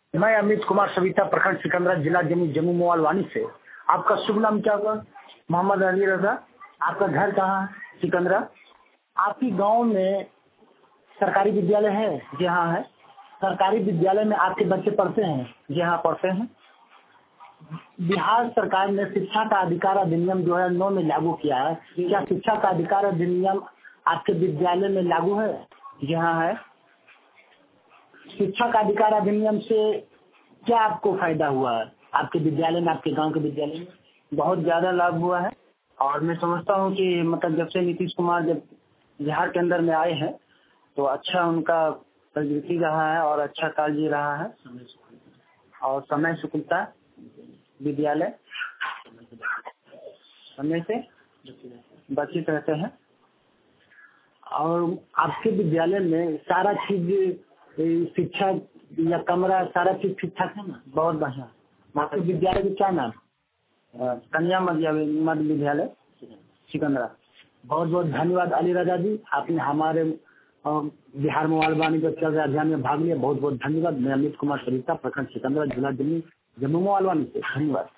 मैं अमित कुमार सविता, प्रखंड सिकंदरा, जिला जम्मू मोवालवानी से। आपका शुभ नाम क्या होगा? मोहम्मद अली रजा। आपका घर कहाँ है? सिकंदरा। आपकी गांव में सरकारी विद्यालय है? जी हाँ है। सरकारी विद्यालय में आपके बच्चे पढ़ते हैं? जी हाँ पढ़ते हैं। बिहार सरकार ने शिक्षा का अधिकार अधिनियम 2009 में लागू किया है। क्या शिक्षा का अधिकार अधिनियम आपके विद्यालय में लागू है? जी हाँ है। शिक्षा का अधिकार अधिनियम से क्या आपको फायदा हुआ है आपके विद्यालय में, आपके गांव के विद्यालय में? बहुत ज्यादा लाभ हुआ है और मैं समझता हूँ कि मतलब जब से नीतीश कुमार जब बिहार के अंदर में आए हैं तो अच्छा उनका प्रगति रहा है और अच्छा कार्य रहा है और समय शुल्कता विद्यालय समय से बचित रहते हैं। और आपके विद्यालय में सारा चीज शिक्षा या कमरा सारा चीज ठीक ठाक है ना? बहुत बढ़िया। आपके विद्यालय का क्या नाम? कन्या मध्य विद्यालय सिकंदरा। बहुत बहुत धन्यवाद अली रजा जी, आपने हमारे बिहार मोवालवानी पर चल रहे अभियान में भाग लिया। बहुत बहुत धन्यवाद। मैं अमित कुमार सरिता, प्रखंड सिकंदरा, जिला जम्मू मोवालवानी से। धन्यवाद।